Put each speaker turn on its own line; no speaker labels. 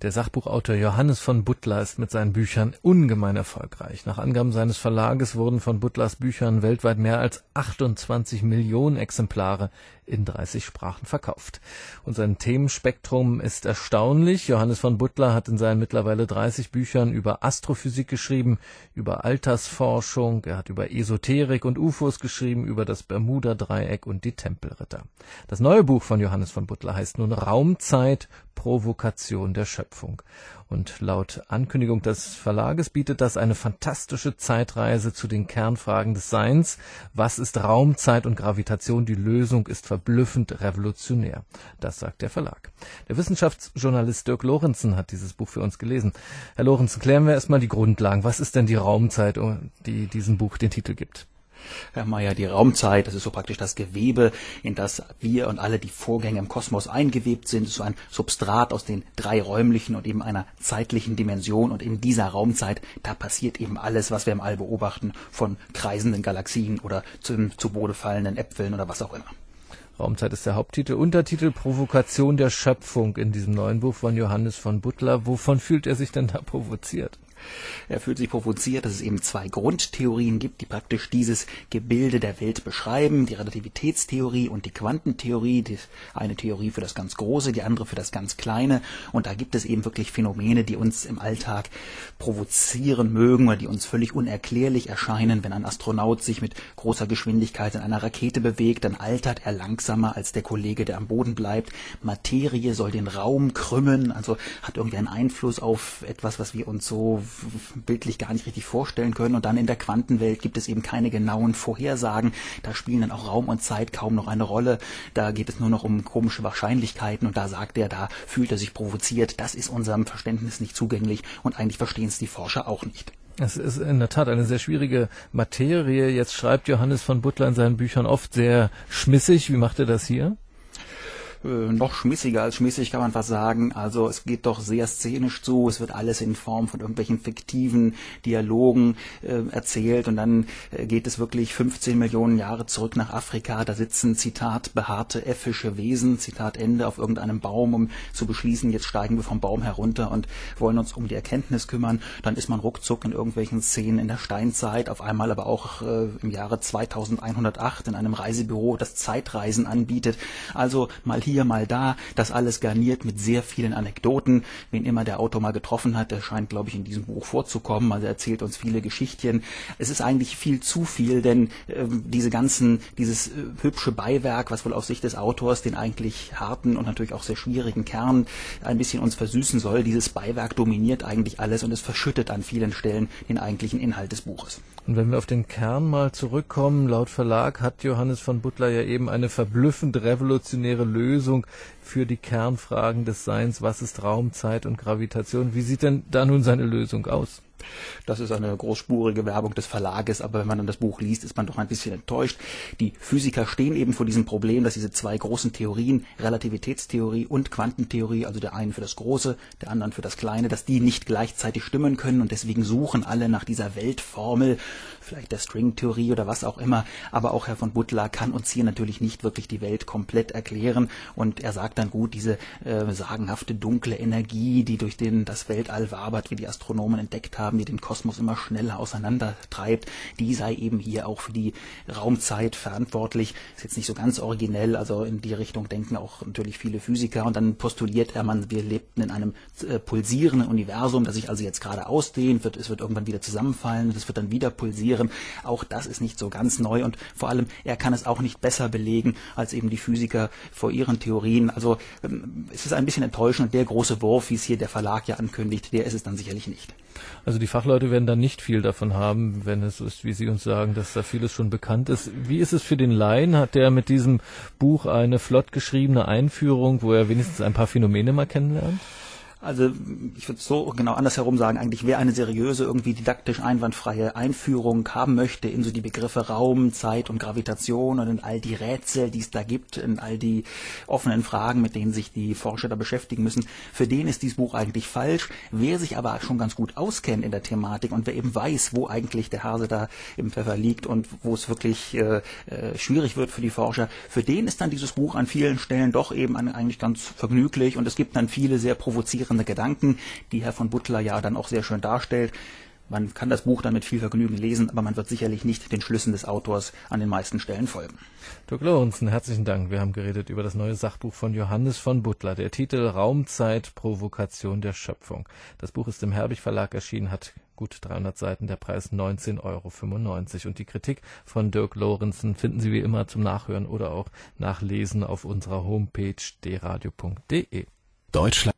Der Sachbuchautor Johannes von Butler ist mit seinen Büchern ungemein erfolgreich. Nach Angaben seines Verlages wurden von Butlers Büchern weltweit mehr als 28 Millionen Exemplare in 30 Sprachen verkauft. Und sein Themenspektrum ist erstaunlich. Johannes von Butler hat in seinen mittlerweile 30 Büchern über Astrophysik geschrieben, über Altersforschung, er hat über Esoterik und UFOs geschrieben, über das Bermuda-Dreieck und die Tempelritter. Das neue Buch von Johannes von Butler heißt nun Raumzeit, Provokation der Schöpfung. Und laut Ankündigung des Verlages bietet das eine fantastische Zeitreise zu den Kernfragen des Seins. Was ist Raumzeit und Gravitation? Die Lösung ist verblüffend revolutionär. Das sagt der Verlag. Der Wissenschaftsjournalist Dirk Lorenzen hat dieses Buch für uns gelesen. Herr Lorenzen, klären wir erstmal die Grundlagen. Was ist denn die Raumzeit, die diesem Buch den Titel gibt?
Herr Mayer, die Raumzeit, das ist so praktisch das Gewebe, in das wir und alle die Vorgänge im Kosmos eingewebt sind. Es ist so ein Substrat aus den 3 räumlichen und eben einer zeitlichen Dimension. Und in dieser Raumzeit, da passiert eben alles, was wir im All beobachten, von kreisenden Galaxien oder zu Boden fallenden Äpfeln oder was auch immer.
Raumzeit ist der Haupttitel. Untertitel Provokation der Schöpfung in diesem neuen Buch von Johannes von Butler. Wovon fühlt er sich denn da provoziert?
Er fühlt sich provoziert, dass es eben 2 Grundtheorien gibt, die praktisch dieses Gebilde der Welt beschreiben, die Relativitätstheorie und die Quantentheorie, die eine Theorie für das ganz Große, die andere für das ganz Kleine. Und da gibt es eben wirklich Phänomene, die uns im Alltag provozieren mögen oder die uns völlig unerklärlich erscheinen. Wenn ein Astronaut sich mit großer Geschwindigkeit in einer Rakete bewegt, dann altert er langsamer als der Kollege, der am Boden bleibt. Materie soll den Raum krümmen, also hat irgendwie einen Einfluss auf etwas, was wir uns so bildlich gar nicht richtig vorstellen können. Und dann in der Quantenwelt gibt es eben keine genauen Vorhersagen. Da spielen dann auch Raum und Zeit kaum noch eine Rolle. Da geht es nur noch um komische Wahrscheinlichkeiten. Und da sagt er, da fühlt er sich provoziert. Das ist unserem Verständnis nicht zugänglich. Und eigentlich verstehen es die Forscher auch nicht.
Es ist in der Tat eine sehr schwierige Materie. Jetzt schreibt Johannes von Butler in seinen Büchern oft sehr schmissig. Wie macht er das hier?
Noch schmissiger als schmissig kann man fast sagen. Also es geht doch sehr szenisch zu. Es wird alles in Form von irgendwelchen fiktiven Dialogen erzählt. Und dann geht es wirklich 15 Millionen Jahre zurück nach Afrika. Da sitzen, Zitat, behaarte äffische Wesen, Zitat Ende, auf irgendeinem Baum, um zu beschließen, jetzt steigen wir vom Baum herunter und wollen uns um die Erkenntnis kümmern. Dann ist man ruckzuck in irgendwelchen Szenen in der Steinzeit, auf einmal aber auch im Jahre 2108 in einem Reisebüro, das Zeitreisen anbietet. Also mal hier, mal da, das alles garniert mit sehr vielen Anekdoten. Wen immer der Autor mal getroffen hat, der scheint, glaube ich, in diesem Buch vorzukommen. Also er erzählt uns viele Geschichtchen. Es ist eigentlich viel zu viel, denn dieses hübsche Beiwerk, was wohl aus Sicht des Autors den eigentlich harten und natürlich auch sehr schwierigen Kern ein bisschen uns versüßen soll, dieses Beiwerk dominiert eigentlich alles und es verschüttet an vielen Stellen den eigentlichen Inhalt des Buches.
Und wenn wir auf den Kern mal zurückkommen, laut Verlag hat Johannes von Butler ja eben eine verblüffend revolutionäre Lösung für die Kernfragen des Seins. Was ist Raum, Zeit und Gravitation? Wie sieht denn da nun seine Lösung aus?
Das ist eine großspurige Werbung des Verlages, aber wenn man dann das Buch liest, ist man doch ein bisschen enttäuscht. Die Physiker stehen eben vor diesem Problem, dass diese 2 großen Theorien, Relativitätstheorie und Quantentheorie, also der einen für das Große, der anderen für das Kleine, dass die nicht gleichzeitig stimmen können und deswegen suchen alle nach dieser Weltformel, vielleicht der Stringtheorie oder was auch immer, aber auch Herr von Butler kann uns hier natürlich nicht wirklich die Welt komplett erklären und er sagt dann gut, diese sagenhafte dunkle Energie, die durch das Weltall wabert, wie die Astronomen entdeckt haben, die den Kosmos immer schneller auseinandertreibt, die sei eben hier auch für die Raumzeit verantwortlich. Ist jetzt nicht so ganz originell, also in die Richtung denken auch natürlich viele Physiker und dann postuliert er, wir lebten in einem pulsierenden Universum, das sich also jetzt gerade ausdehnt, es wird irgendwann wieder zusammenfallen und es wird dann wieder pulsieren. Auch das ist nicht so ganz neu und vor allem, er kann es auch nicht besser belegen als eben die Physiker vor ihren Theorien. Also es ist ein bisschen enttäuschend und der große Wurf, wie es hier der Verlag ja ankündigt, der ist es dann sicherlich nicht.
Also die Fachleute werden dann nicht viel davon haben, wenn es so ist, wie Sie uns sagen, dass da vieles schon bekannt ist. Wie ist es für den Laien? Hat der mit diesem Buch eine flott geschriebene Einführung, wo er wenigstens ein paar Phänomene mal kennenlernt?
Also ich würde es so genau andersherum sagen, eigentlich wer eine seriöse, irgendwie didaktisch einwandfreie Einführung haben möchte in so die Begriffe Raum, Zeit und Gravitation und in all die Rätsel, die es da gibt, in all die offenen Fragen, mit denen sich die Forscher da beschäftigen müssen, für den ist dieses Buch eigentlich falsch. Wer sich aber schon ganz gut auskennt in der Thematik und wer eben weiß, wo eigentlich der Hase da im Pfeffer liegt und wo es wirklich schwierig wird für die Forscher, für den ist dann dieses Buch an vielen Stellen doch eben eigentlich ganz vergnüglich und es gibt dann viele sehr provozierende faszinierende Gedanken, die Herr von Butler ja dann auch sehr schön darstellt. Man kann das Buch dann mit viel Vergnügen lesen, aber man wird sicherlich nicht den Schlüssen des Autors an den meisten Stellen folgen.
Dirk Lorenzen, herzlichen Dank. Wir haben geredet über das neue Sachbuch von Johannes von Butler. Der Titel Raumzeit, Provokation der Schöpfung. Das Buch ist im Herbig Verlag erschienen, hat gut 300 Seiten, der Preis 19,95 €. Und die Kritik von Dirk Lorenzen finden Sie wie immer zum Nachhören oder auch nachlesen auf unserer Homepage dradio.de.
Deutschland